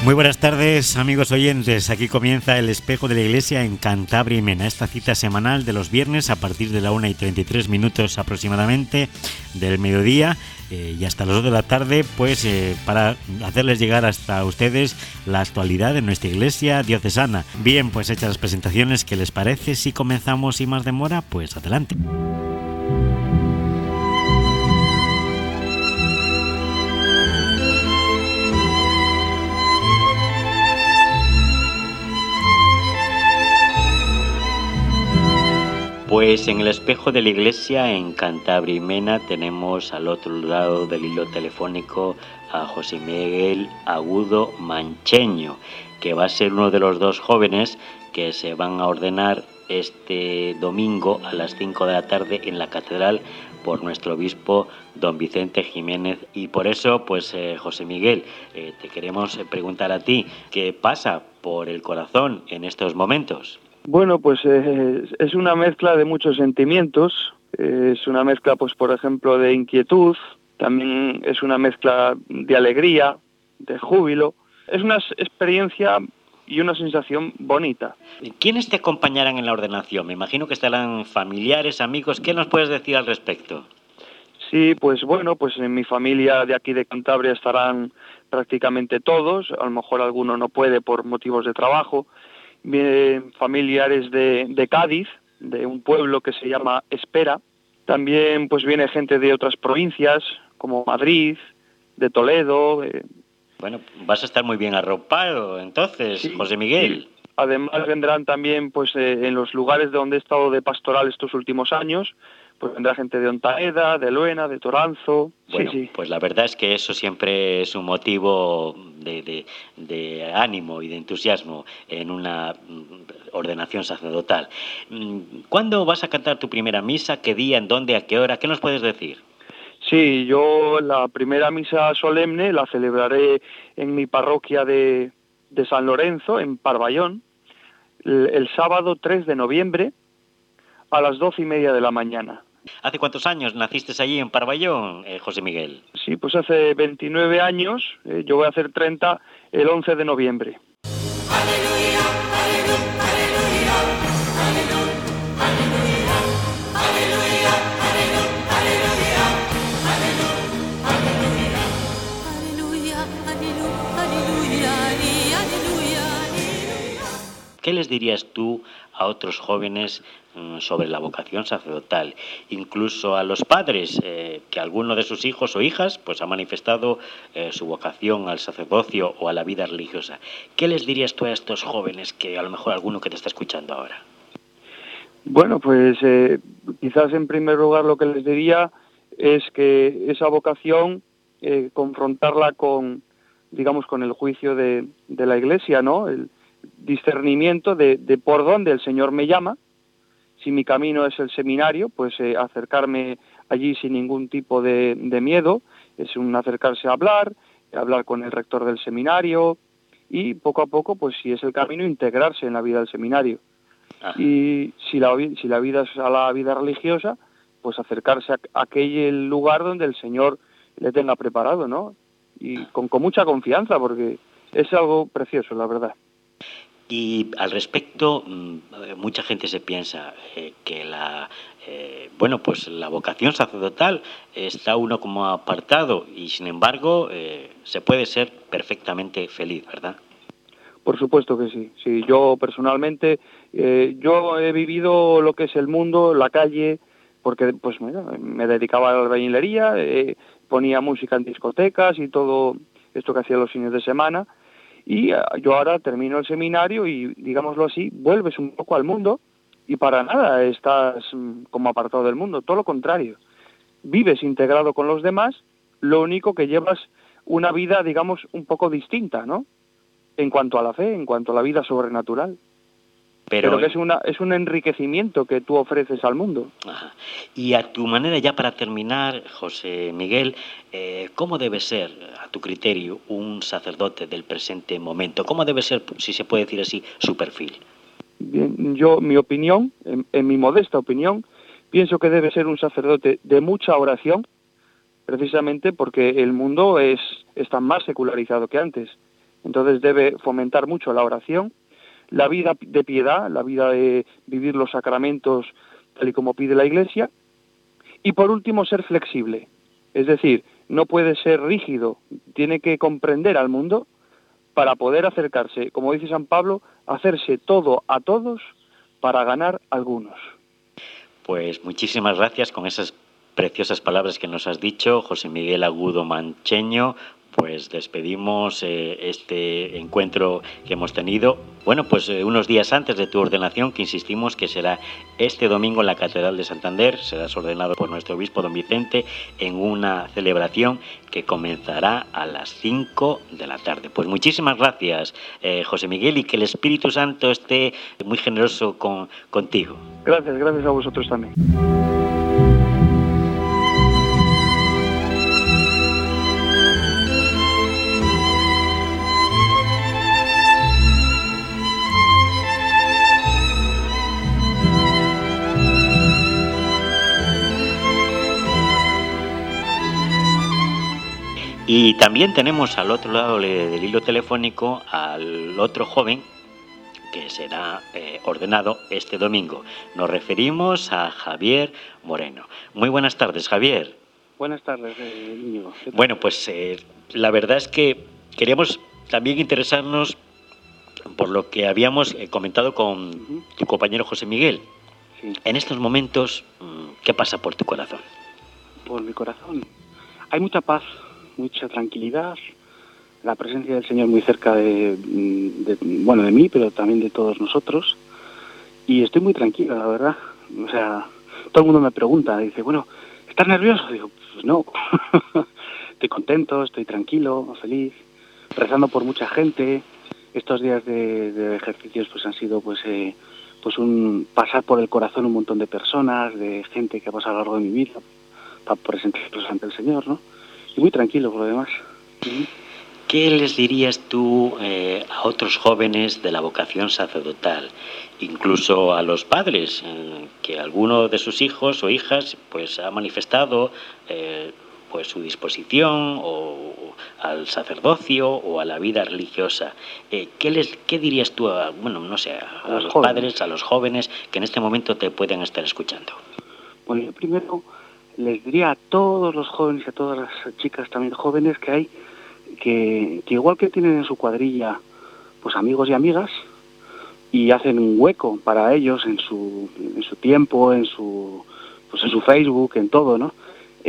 Muy buenas tardes, amigos oyentes. Aquí comienza El Espejo de la Iglesia en Cantabria y Mena. Esta cita semanal de los viernes a partir de la 1:33 aproximadamente del mediodía y hasta las 2 de la tarde, pues para hacerles llegar hasta ustedes la actualidad de nuestra iglesia diocesana. Bien, pues hechas las presentaciones, ¿qué les parece si comenzamos sin más demora? Pues adelante. Pues en el Espejo de la Iglesia en Cantabria y Mena tenemos al otro lado del hilo telefónico a José Miguel Agudo Mancheño, que va a ser uno de los dos jóvenes que se van a ordenar este domingo a las 5 de la tarde en la catedral por nuestro obispo don Vicente Jiménez. Y por eso, pues José Miguel, te queremos preguntar a ti, ¿qué pasa por el corazón en estos momentos? Bueno, pues es una mezcla de muchos sentimientos, es una mezcla, pues por ejemplo, de inquietud, también es una mezcla de alegría, de júbilo, es una experiencia y una sensación bonita. ¿Quiénes te acompañarán en la ordenación? Me imagino que estarán familiares, amigos, ¿qué nos puedes decir al respecto? Sí, pues bueno, pues en mi familia de aquí de Cantabria estarán prácticamente todos, a lo mejor alguno no puede por motivos de trabajo. Vienen familiares de Cádiz, de un pueblo que se llama Espera. También pues viene gente de otras provincias, como Madrid, de Toledo. Bueno, vas a estar muy bien arropado entonces, sí, José Miguel. Sí. Además vendrán también pues en los lugares donde he estado de pastoral estos últimos años, pues vendrá gente de Ontaeda, de Luena, de Toranzo. Bueno, sí. Pues la verdad es que eso siempre es un motivo de ánimo y de entusiasmo en una ordenación sacerdotal. ¿Cuándo vas a cantar tu primera misa? ¿Qué día? ¿En dónde? ¿A qué hora? ¿Qué nos puedes decir? Sí, yo la primera misa solemne la celebraré en mi parroquia de San Lorenzo, en Parvallón, el sábado 3 de noviembre a las 12:30 de la mañana. ¿Hace cuántos años naciste allí en Parvallón, José Miguel? Sí, pues hace 29 años, yo voy a hacer 30 el 11 de noviembre. Aleluya, aleluya, aleluya, aleluya, aleluya, aleluya, aleluya, aleluya, aleluya, aleluya, aleluya. ¿Qué les dirías tú a otros jóvenes sobre la vocación sacerdotal, incluso a los padres, que alguno de sus hijos o hijas pues ha manifestado su vocación al sacerdocio o a la vida religiosa? ¿Qué les dirías tú a estos jóvenes, que a lo mejor alguno que te está escuchando ahora? Bueno, pues quizás en primer lugar lo que les diría es que esa vocación confrontarla con, digamos, con el juicio de la Iglesia, ¿no? El discernimiento de por dónde el Señor me llama. Si mi camino es el seminario, pues acercarme allí sin ningún tipo de miedo, es un acercarse a hablar con el rector del seminario y poco a poco, pues si es el camino, integrarse en la vida del seminario. Ajá. Y si la vida es a la vida religiosa, pues acercarse a aquel lugar donde el Señor le tenga preparado, ¿no? Y con mucha confianza, porque es algo precioso, la verdad. Y al respecto, mucha gente se piensa que la vocación sacerdotal está uno como apartado y sin embargo se puede ser perfectamente feliz, ¿verdad? Por supuesto que sí. Sí, yo personalmente yo he vivido lo que es el mundo, la calle, porque pues me dedicaba a la albañilería, ponía música en discotecas y todo esto que hacía los fines de semana. Y yo ahora termino el seminario y, digámoslo así, vuelves un poco al mundo y para nada estás como apartado del mundo, todo lo contrario. Vives integrado con los demás, lo único que llevas una vida, digamos, un poco distinta, ¿no? En cuanto a la fe, en cuanto a la vida sobrenatural. Pero que es un enriquecimiento que tú ofreces al mundo. Ajá. Y a tu manera, ya para terminar, José Miguel, ¿cómo debe ser, a tu criterio, un sacerdote del presente momento? ¿Cómo debe ser, si se puede decir así, su perfil? Bien, yo, mi opinión, en mi modesta opinión, pienso que debe ser un sacerdote de mucha oración, precisamente porque el mundo está más secularizado que antes. Entonces debe fomentar mucho la oración, la vida de piedad, la vida de vivir los sacramentos tal y como pide la Iglesia, y por último ser flexible. Es decir, no puede ser rígido, tiene que comprender al mundo para poder acercarse, como dice San Pablo, hacerse todo a todos para ganar algunos. Pues muchísimas gracias con esas preciosas palabras que nos has dicho, José Miguel Agudo Mancheño. Pues despedimos este encuentro que hemos tenido. Bueno, pues unos días antes de tu ordenación, que insistimos que será este domingo en la Catedral de Santander. Serás ordenado por nuestro obispo don Vicente en una celebración que comenzará a las 5 de la tarde. Pues muchísimas gracias, José Miguel, y que el Espíritu Santo esté muy generoso contigo. Gracias a vosotros también. Y también tenemos al otro lado del hilo telefónico al otro joven que será ordenado este domingo. Nos referimos a Javier Moreno. Muy buenas tardes, Javier. Buenas tardes, Íñigo. Bueno, pues la verdad es que queríamos también interesarnos por lo que habíamos comentado con tu compañero José Miguel. Sí. En estos momentos, ¿qué pasa por tu corazón? Por mi corazón. Hay mucha paz, mucha tranquilidad, la presencia del Señor muy cerca de mí, pero también de todos nosotros. Y estoy muy tranquilo, la verdad. O sea, todo el mundo me pregunta, dice, bueno, ¿estás nervioso? Digo, pues no. Estoy contento, estoy tranquilo, feliz, rezando por mucha gente. Estos días de ejercicios pues han sido pues un pasar por el corazón un montón de personas, de gente que ha pasado a lo largo de mi vida, para presentarlos ante el Señor, ¿no? Y muy tranquilo por lo demás. ¿Qué les dirías tú a otros jóvenes de la vocación sacerdotal, incluso a los padres, que alguno de sus hijos o hijas pues ha manifestado pues su disposición o al sacerdocio o a la vida religiosa? ¿Qué dirías tú a los padres, a los jóvenes que en este momento te pueden estar escuchando? Bueno, yo primero les diría a todos los jóvenes y a todas las chicas también jóvenes que hay que igual que tienen en su cuadrilla pues amigos y amigas y hacen un hueco para ellos en su tiempo, en su Facebook, en todo, ¿no?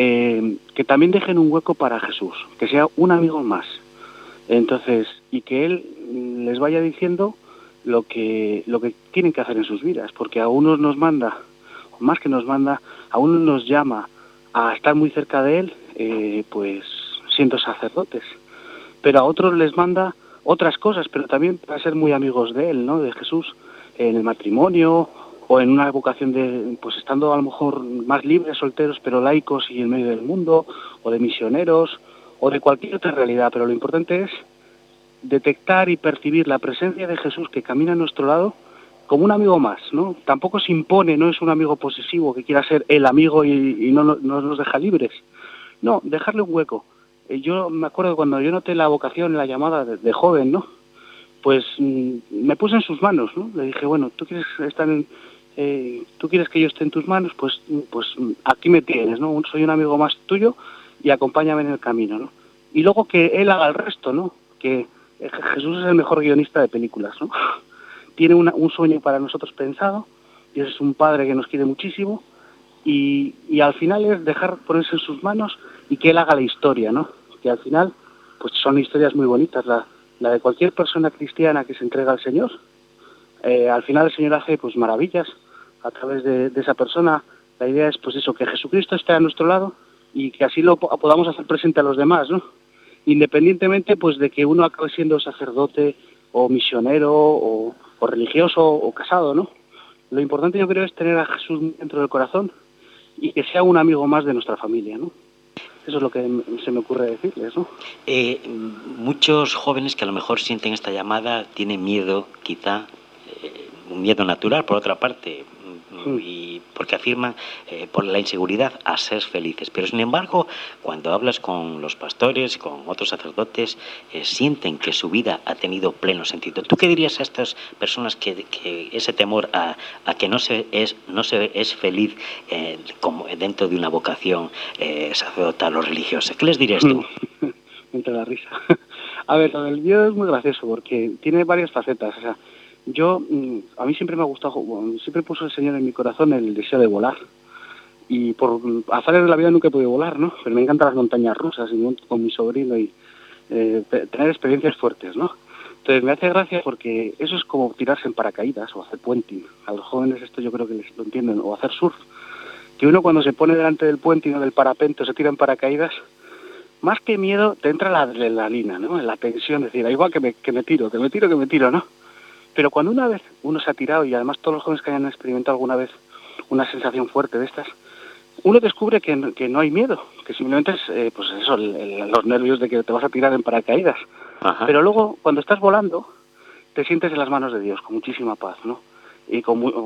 Que también dejen un hueco para Jesús, que sea un amigo más. Entonces, y que Él les vaya diciendo lo que tienen que hacer en sus vidas, porque a unos nos manda, o más que nos manda, a unos nos llama a estar muy cerca de Él, pues siendo sacerdotes, pero a otros les manda otras cosas, pero también para ser muy amigos de Él, ¿no? De Jesús, en el matrimonio o en una vocación de, pues estando a lo mejor más libres, solteros, pero laicos y en medio del mundo, o de misioneros, o de cualquier otra realidad. Pero lo importante es detectar y percibir la presencia de Jesús que camina a nuestro lado como un amigo más, ¿no? Tampoco se impone, no es un amigo posesivo que quiera ser el amigo y no nos deja libres. No, dejarle un hueco. Yo me acuerdo cuando yo noté la vocación, la llamada de joven, ¿no? Pues me puse en sus manos, ¿no? Le dije, bueno, ¿tú quieres que yo esté en tus manos? Pues aquí me tienes, ¿no? Soy un amigo más tuyo y acompáñame en el camino, ¿no? Y luego que Él haga el resto, ¿no? Que Jesús es el mejor guionista de películas, ¿no? Tiene un sueño para nosotros pensado, y es un Padre que nos quiere muchísimo, y al final es dejar ponerse en sus manos y que Él haga la historia, ¿no? Que al final pues son historias muy bonitas, la de cualquier persona cristiana que se entrega al Señor. Al final el Señor hace pues maravillas a través de esa persona. La idea es pues eso, que Jesucristo esté a nuestro lado y que así lo podamos hacer presente a los demás, ¿no? Independientemente pues de que uno acabe siendo sacerdote o misionero o religioso o casado, ¿no? Lo importante yo creo es tener a Jesús dentro del corazón y que sea un amigo más de nuestra familia, ¿no? Eso es lo que se me ocurre decirles, ¿no? Muchos jóvenes que a lo mejor sienten esta llamada tienen miedo, quizá, un miedo natural, por otra parte, y porque afirman por la inseguridad a ser felices. Pero sin embargo, cuando hablas con los pastores, con otros sacerdotes, sienten que su vida ha tenido pleno sentido. ¿Tú qué dirías a estas personas que ese temor a que no se es feliz como dentro de una vocación sacerdotal o religiosa? ¿Qué les dirías tú? Entre la risa. A ver, lo del miedo es muy gracioso porque tiene varias facetas. O sea, a mí siempre me ha gustado, siempre puso el Señor en mi corazón el deseo de volar. Y por azares de la vida nunca he podido volar, ¿no? Pero me encantan las montañas rusas y con mi sobrino y tener experiencias fuertes, ¿no? Entonces me hace gracia porque eso es como tirarse en paracaídas o hacer puenting. A los jóvenes esto yo creo que les lo entienden, o hacer surf. Que uno cuando se pone delante del puenting o del parapente o se tira en paracaídas, más que miedo te entra la adrenalina, ¿no? La tensión, es decir, igual que me tiro, ¿no? Pero cuando una vez uno se ha tirado, y además todos los jóvenes que hayan experimentado alguna vez una sensación fuerte de estas, uno descubre que no hay miedo, que simplemente es pues eso, los nervios de que te vas a tirar en paracaídas. Ajá. Pero luego, cuando estás volando, te sientes en las manos de Dios, con muchísima paz, ¿no? Y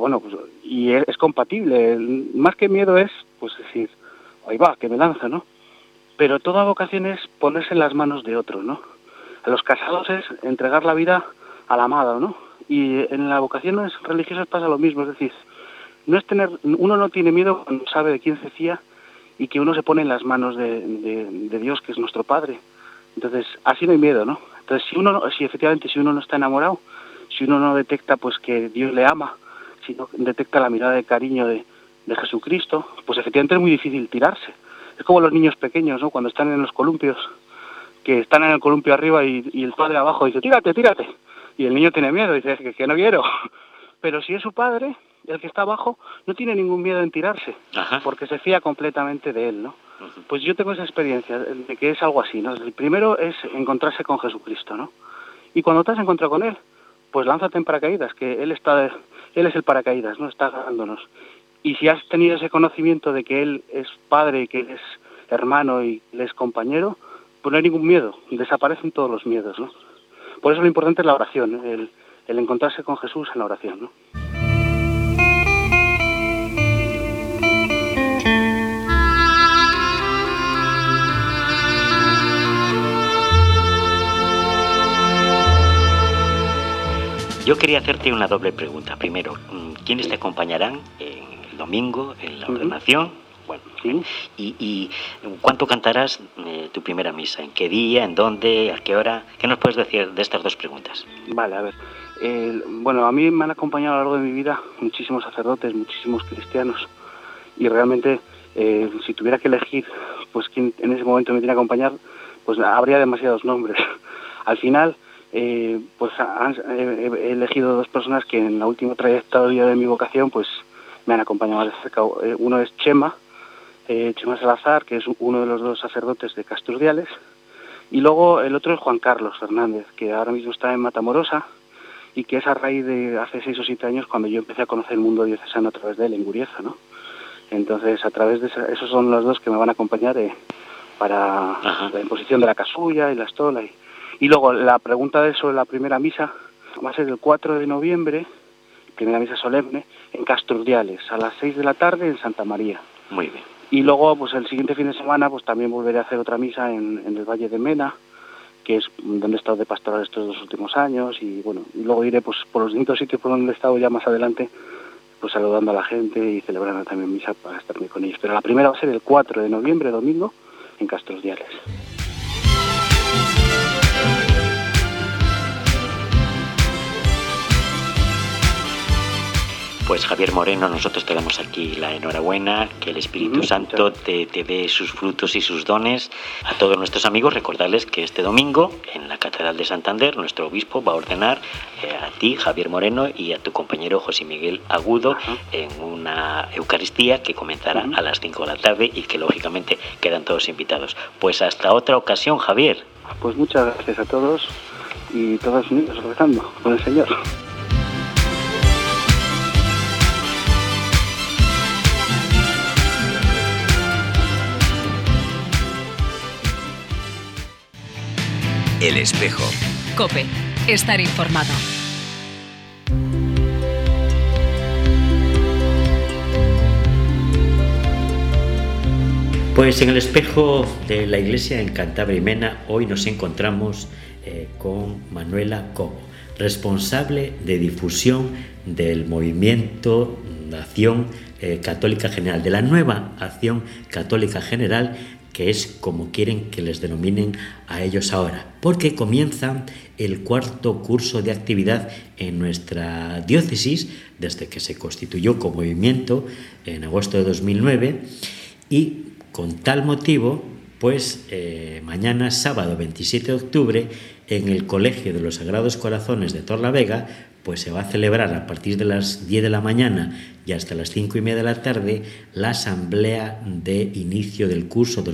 y es compatible. Más que miedo es, pues decir, ahí va, que me lanza, ¿no? Pero toda vocación es ponerse en las manos de otro, ¿no? A los casados es entregar la vida al amado, ¿no? Y en las vocaciones religiosas pasa lo mismo, es decir, uno no tiene miedo cuando sabe de quién se fía y que uno se pone en las manos de Dios, que es nuestro Padre. Entonces, así no hay miedo, ¿no? Entonces, si efectivamente uno no está enamorado, si uno no detecta pues que Dios le ama, si no detecta la mirada de cariño de Jesucristo, pues efectivamente es muy difícil tirarse. Es como los niños pequeños, ¿no? Cuando están en los columpios, que están en el columpio arriba y el padre abajo dice, tírate. Y el niño tiene miedo, dice, que no quiero. Pero si es su padre, el que está abajo, no tiene ningún miedo en tirarse, Ajá. porque se fía completamente de él, ¿no? Uh-huh. Pues yo tengo esa experiencia de que es algo así, ¿no? El primero es encontrarse con Jesucristo, ¿no? Y cuando te has encontrado con Él, pues lánzate en paracaídas, que Él es el paracaídas, ¿no? Está agarrándonos. Y si has tenido ese conocimiento de que Él es Padre, que Él es hermano y Él es compañero, pues no hay ningún miedo, desaparecen todos los miedos, ¿no? Por eso lo importante es la oración, el encontrarse con Jesús en la oración, ¿no? Yo quería hacerte una doble pregunta. Primero, ¿quiénes te acompañarán el domingo en la ordenación? Bueno, ¿sí? ¿Y cuánto cantarás tu primera misa? ¿En qué día? ¿En dónde? ¿A qué hora? ¿Qué nos puedes decir de estas dos preguntas? Vale, a ver. Bueno, a mí me han acompañado a lo largo de mi vida muchísimos sacerdotes, muchísimos cristianos. Y realmente, si tuviera que elegir, pues quién en ese momento me tiene que acompañar, pues habría demasiados nombres. Al final, pues he elegido dos personas que en la última trayectoria de mi vocación, pues me han acompañado más de cerca. Uno es Chema Salazar, que es uno de los dos sacerdotes de Casturdiales, y luego el otro es Juan Carlos Fernández, que ahora mismo está en Matamorosa, y que es a raíz de hace 6 o 7 años cuando yo empecé a conocer el mundo diocesano a través de él, en Gurieza, ¿no? Entonces, a través de esos son los dos que me van a acompañar para Ajá. la imposición de la casulla y la estola. Y luego, la pregunta sobre la primera misa va a ser el 4 de noviembre, primera misa solemne, en Casturdiales, a las 6 de la tarde en Santa María. Muy bien. Y luego, pues el siguiente fin de semana, pues también volveré a hacer otra misa en el Valle de Mena, que es donde he estado de pastoral estos 2 últimos años, y bueno, y luego iré pues por los distintos sitios por donde he estado ya más adelante, pues saludando a la gente y celebrando también misa para estar con ellos. Pero la primera va a ser el 4 de noviembre, domingo, en Casturdiales. Pues Javier Moreno, nosotros te damos aquí la enhorabuena, que el Espíritu Santo te dé sus frutos y sus dones. A todos nuestros amigos, recordarles que este domingo en la Catedral de Santander nuestro obispo va a ordenar a ti, Javier Moreno, y a tu compañero José Miguel Agudo en una Eucaristía que comenzará a las 5 de la tarde y que lógicamente quedan todos invitados. Pues hasta otra ocasión, Javier. Pues muchas gracias a todos y todos unidos rezando con el Señor. El Espejo. COPE. Estar informado. Pues en el espejo de la iglesia en Cantabria y Mena hoy nos encontramos con Manuela Cobo, responsable de difusión del movimiento de Acción Católica General, de la nueva Acción Católica General, que es como quieren que les denominen a ellos ahora, porque comienzan el 4º curso de actividad en nuestra diócesis desde que se constituyó como movimiento en agosto de 2009, y con tal motivo, pues mañana, sábado 27 de octubre, en el Colegio de los Sagrados Corazones de Torlavega, pues se va a celebrar a partir de las 10 de la mañana y hasta las 5:30 de la tarde la asamblea de inicio del curso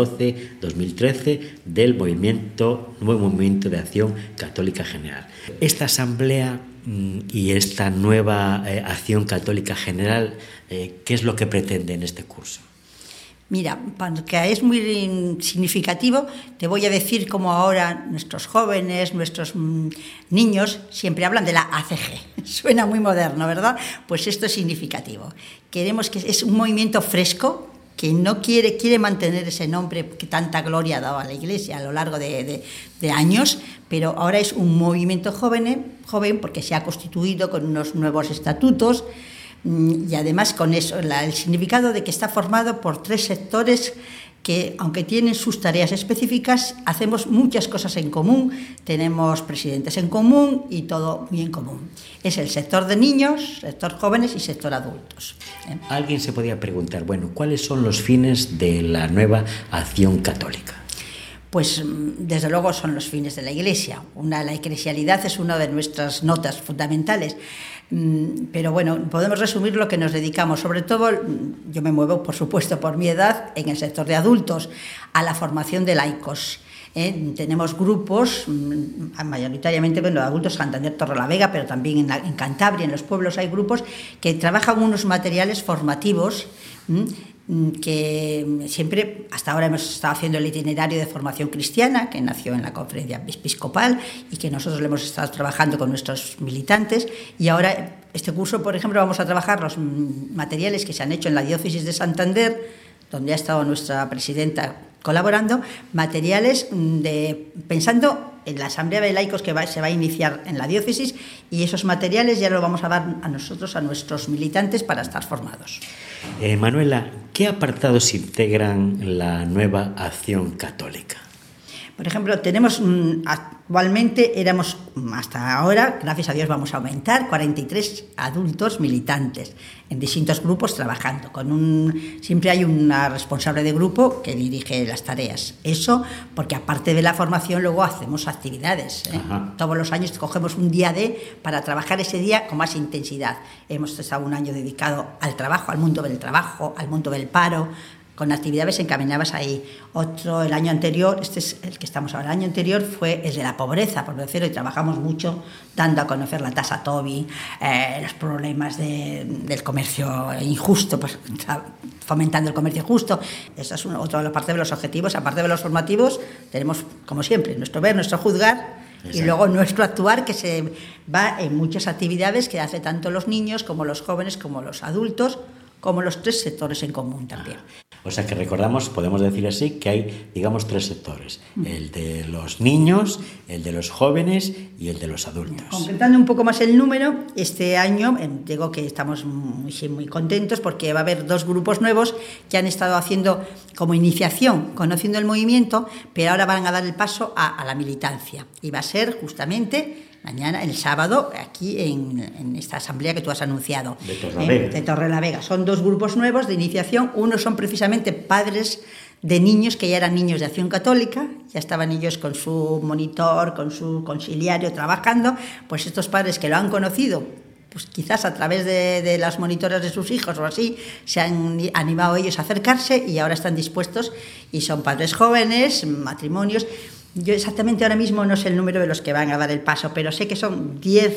2012-2013 del nuevo movimiento de Acción Católica General. Esta asamblea y esta nueva Acción Católica General, ¿qué es lo que pretende en este curso? Mira, porque es muy significativo, te voy a decir cómo ahora nuestros jóvenes, nuestros niños siempre hablan de la ACG. Suena muy moderno, ¿verdad? Pues esto es significativo. Queremos que es un movimiento fresco que no quiere mantener ese nombre que tanta gloria ha dado a la Iglesia a lo largo de años, pero ahora es un movimiento joven porque se ha constituido con unos nuevos estatutos. Y además con eso, el significado de que está formado por 3 sectores que, aunque tienen sus tareas específicas, hacemos muchas cosas en común, tenemos presidentes en común y todo muy en común. Es el sector de niños, sector jóvenes y sector adultos. Alguien se podría preguntar, bueno, ¿cuáles son los fines de la nueva Acción Católica? Pues desde luego son los fines de la Iglesia. La eclesialidad es una de nuestras notas fundamentales. Pero bueno, podemos resumir lo que nos dedicamos. Sobre todo, yo me muevo, por supuesto, por mi edad, en el sector de adultos, a la formación de laicos. Tenemos grupos, mayoritariamente de adultos, Santander, Torrelavega, pero también en Cantabria, en los pueblos hay grupos que trabajan unos materiales formativos que siempre, hasta ahora hemos estado haciendo el itinerario de formación cristiana, que nació en la conferencia episcopal y que nosotros le hemos estado trabajando con nuestros militantes, y ahora este curso, por ejemplo, vamos a trabajar los materiales que se han hecho en la diócesis de Santander, donde ha estado nuestra presidenta colaborando, materiales pensando en la asamblea de laicos que se va a iniciar en la diócesis, y esos materiales ya los vamos a dar a nosotros, a nuestros militantes, para estar formados. Manuela, ¿qué apartados integran la nueva Acción Católica? Por ejemplo, tenemos actualmente, éramos hasta ahora, gracias a Dios vamos a aumentar, 43 adultos militantes en distintos grupos trabajando. Siempre hay una responsable de grupo que dirige las tareas. Eso porque aparte de la formación luego hacemos actividades. Todos los años cogemos un día para trabajar ese día con más intensidad. Hemos estado un año dedicado al trabajo, al mundo del trabajo, al mundo del paro, con actividades encaminadas ahí. Otro, el año anterior, este es el que estamos ahora, el año anterior fue el de la pobreza, por decirlo, y trabajamos mucho dando a conocer la tasa Tobin, los problemas del comercio injusto, pues fomentando el comercio justo. Esa es otra de la parte de los objetivos. Aparte de los formativos, tenemos, como siempre, nuestro ver, nuestro juzgar. Exacto. Y luego nuestro actuar, que se va en muchas actividades que hace tanto los niños como los jóvenes como los adultos, como los 3 sectores en común también. O sea que recordamos, podemos decir así, que hay, digamos, 3 sectores. El de los niños, el de los jóvenes y el de los adultos. Concretando un poco más el número, este año digo que estamos muy contentos porque va a haber 2 grupos nuevos que han estado haciendo como iniciación, conociendo el movimiento, pero ahora van a dar el paso a la militancia. Y va a ser justamente mañana, el sábado, aquí en esta asamblea que tú has anunciado. De Torrelavega. Son 2 grupos nuevos de iniciación. Uno son precisamente padres de niños que ya eran niños de Acción Católica, ya estaban ellos con su monitor, con su conciliario trabajando. Pues estos padres que lo han conocido, pues quizás a través de las monitoras de sus hijos o así, se han animado ellos a acercarse y ahora están dispuestos, y son padres jóvenes, matrimonios. Yo exactamente ahora mismo no sé el número de los que van a dar el paso, pero sé que son 10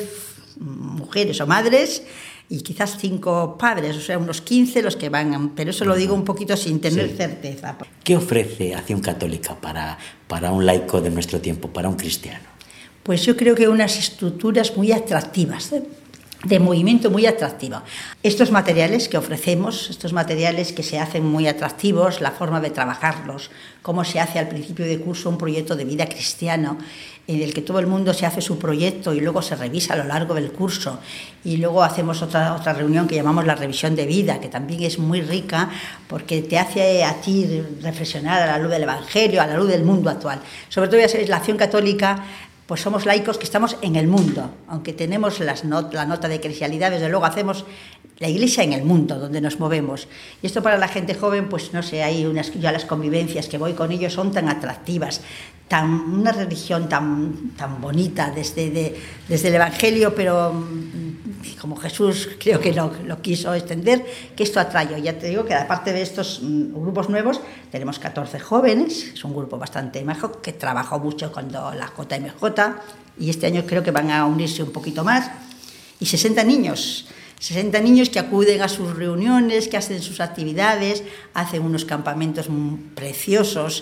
mujeres o madres y quizás 5 padres, o sea, unos 15 los que van, pero eso lo digo un poquito sin tener certeza. ¿Qué ofrece Acción Católica para un laico de nuestro tiempo, para un cristiano? Pues yo creo que unas estructuras muy atractivas. de movimiento muy atractiva. Estos materiales que ofrecemos, estos materiales que se hacen muy atractivos, la forma de trabajarlos, cómo se hace al principio de curso un proyecto de vida cristiano, en el que todo el mundo se hace su proyecto y luego se revisa a lo largo del curso, y luego hacemos otra reunión que llamamos la revisión de vida, que también es muy rica porque te hace a ti reflexionar a la luz del Evangelio, a la luz del mundo actual. Sobre todo, ya sabéis, la Acción Católica, pues somos laicos que estamos en el mundo, aunque tenemos la nota de eclesialidad, desde luego hacemos la Iglesia en el mundo, donde nos movemos. Y esto para la gente joven, pues no sé, hay ya las convivencias que voy con ellos son tan atractivas, una religión tan bonita desde el Evangelio, pero como Jesús creo que lo quiso extender, que esto atrae. Ya te digo que aparte de estos grupos nuevos, tenemos 14 jóvenes, es un grupo bastante majo, que trabajó mucho con la JMJ, y este año creo que van a unirse un poquito más, y 60 niños que acuden a sus reuniones, que hacen sus actividades, hacen unos campamentos preciosos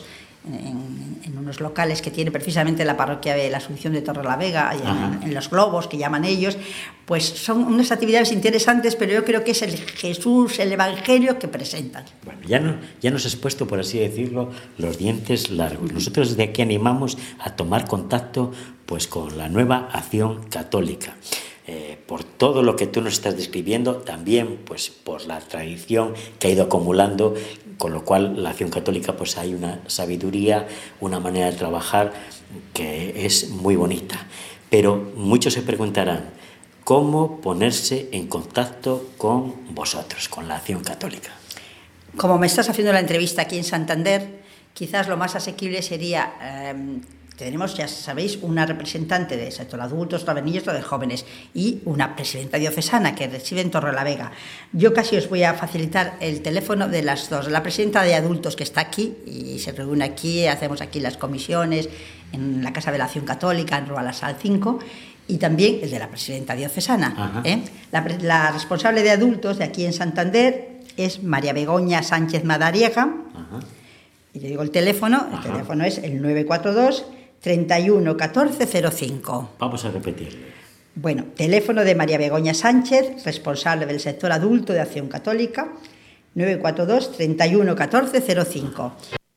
en unos locales que tiene precisamente la parroquia de la Asunción de Torrelavega, en Los Globos, que llaman ellos. Pues son unas actividades interesantes, pero yo creo que es el Jesús, el Evangelio que presentan. Bueno, ya nos has puesto, por así decirlo, los dientes largos. Nosotros desde aquí animamos a tomar contacto pues con la nueva Acción Católica. Por todo lo que tú nos estás describiendo, también pues por la tradición que ha ido acumulando, con lo cual la Acción Católica pues hay una sabiduría, una manera de trabajar que es muy bonita. Pero muchos se preguntarán, ¿cómo ponerse en contacto con vosotros, con la Acción Católica? Como me estás haciendo la entrevista aquí en Santander, quizás lo más asequible sería... tenemos, ya sabéis, una representante del sector adultos, de niños, de jóvenes, y una presidenta diocesana que reside en Torrelavega. Yo casi os voy a facilitar el teléfono de las dos. La presidenta de adultos, que está aquí y se reúne aquí, hacemos aquí las comisiones en la Casa de la Acción Católica, en Rua La Sal 5, y también el de la presidenta diocesana. La responsable de adultos de aquí en Santander es María Begoña Sánchez Madariega. Y te digo el teléfono es el 942 31 14 05. Vamos a repetirle. Bueno, teléfono de María Begoña Sánchez, responsable del sector adulto de Acción Católica, 942 31 14 05.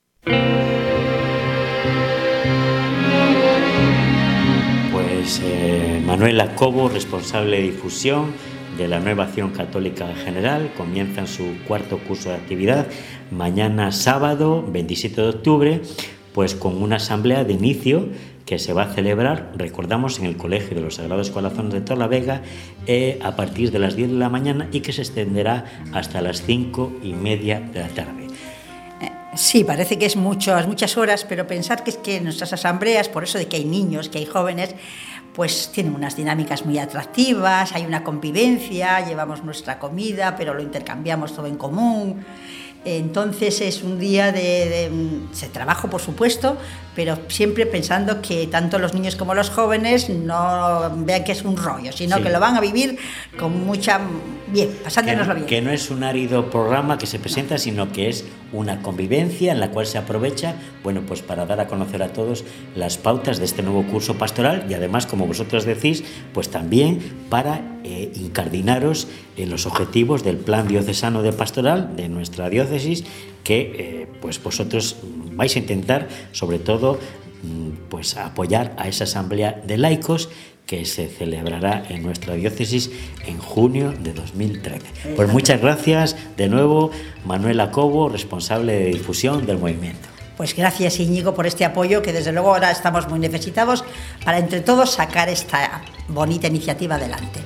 Pues Manuela Cobo, responsable de difusión de la nueva Acción Católica General, comienzan su cuarto curso de actividad mañana sábado 27 de octubre, pues con una asamblea de inicio que se va a celebrar, recordamos, en el Colegio de los Sagrados Corazones de Torrelavega a partir de las 10 de la mañana y que se extenderá hasta las 5:30 de la tarde. Sí, parece que es muchas horas, pero pensar que es que nuestras asambleas, por eso de que hay niños, que hay jóvenes, pues tienen unas dinámicas muy atractivas, hay una convivencia, llevamos nuestra comida, pero lo intercambiamos todo en común. Entonces es un día de trabajo, por supuesto, pero siempre pensando que tanto los niños como los jóvenes no vean que es un rollo, sino que lo van a vivir con pasándonoslo bien. Que no es un árido programa que se presenta, sino que es una convivencia en la cual se aprovecha, bueno, pues para dar a conocer a todos las pautas de este nuevo curso pastoral y además, como vosotros decís, pues también para incardinaros en los objetivos del Plan Diocesano de Pastoral de nuestra diócesis, que pues vosotros vais a intentar, sobre todo, pues apoyar a esa asamblea de laicos que se celebrará en nuestra diócesis en junio de 2013. Pues muchas gracias de nuevo, Manuela Cobo, responsable de difusión del movimiento. Pues gracias, Íñigo, por este apoyo que desde luego ahora estamos muy necesitados para entre todos sacar esta bonita iniciativa adelante.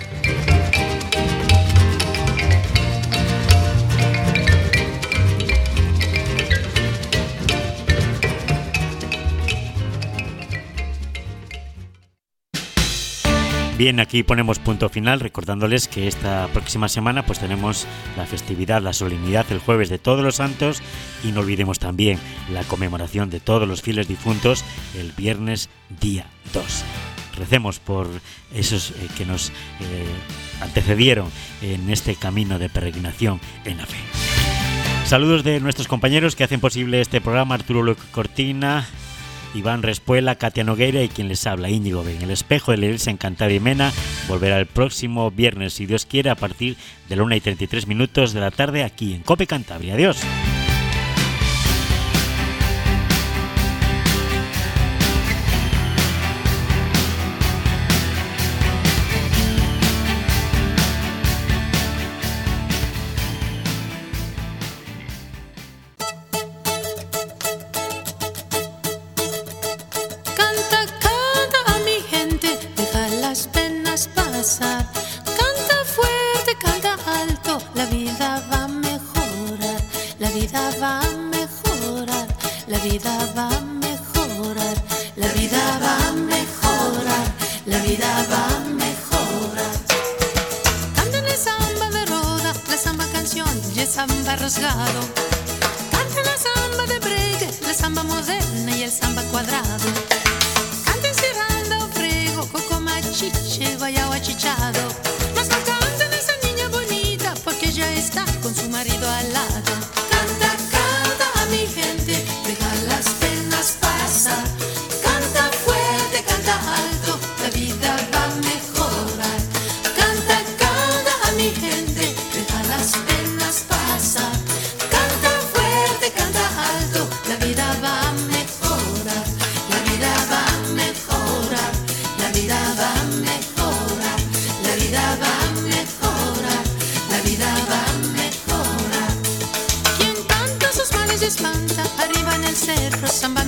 Bien, aquí ponemos punto final recordándoles que esta próxima semana pues tenemos la festividad, la solemnidad el jueves de Todos los Santos y no olvidemos también la conmemoración de todos los fieles difuntos el viernes día 2. Recemos por esos que nos antecedieron en este camino de peregrinación en la fe. Saludos de nuestros compañeros que hacen posible este programa: Arturo Cortina, Iván Respuela, Katia Nogueira y quien les habla, Íñigo Ben. El espejo de la Iglesia en Cantabria y Mena volverá el próximo viernes, si Dios quiere, a partir de la 1:33 de la tarde aquí en COPE Cantabria. Adiós. Canta fuerte, canta alto, la vida va a mejorar, la vida va a mejorar, la vida va a mejorar, la vida va a mejorar, la vida va a mejorar. Canten la samba de roda, la samba canción y el samba rasgado. Canten la samba de break, la samba moderna y el samba cuadrado. Canten Ciranda o Frego, Coco Machiche, Guayao achichado. Mas no canten esa niña bonita porque ya está con su marido al lado. Canta, canta a mi gente, deja las penas pasar. Canta fuerte, canta alto, la vida va a mejorar. Canta, canta a mi gente, deja las penas pasar. Canta fuerte, canta alto, la vida va a mejorar. La vida va a mejorar, la vida va a mejorar, la vida va a mejorar, la vida va a mejorar. Quien canta sus males y espanta, arriba en el cerro, samba